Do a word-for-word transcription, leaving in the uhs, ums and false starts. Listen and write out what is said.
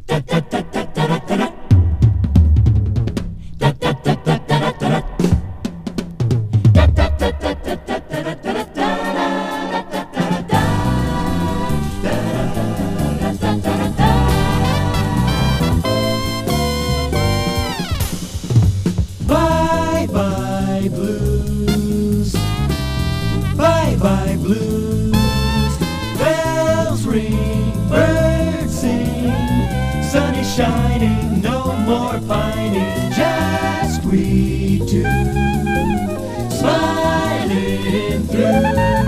Bye bye blues, bye bye blues. Bells ring, birds sing, sun is shining, no more pining, just we two, smiling through.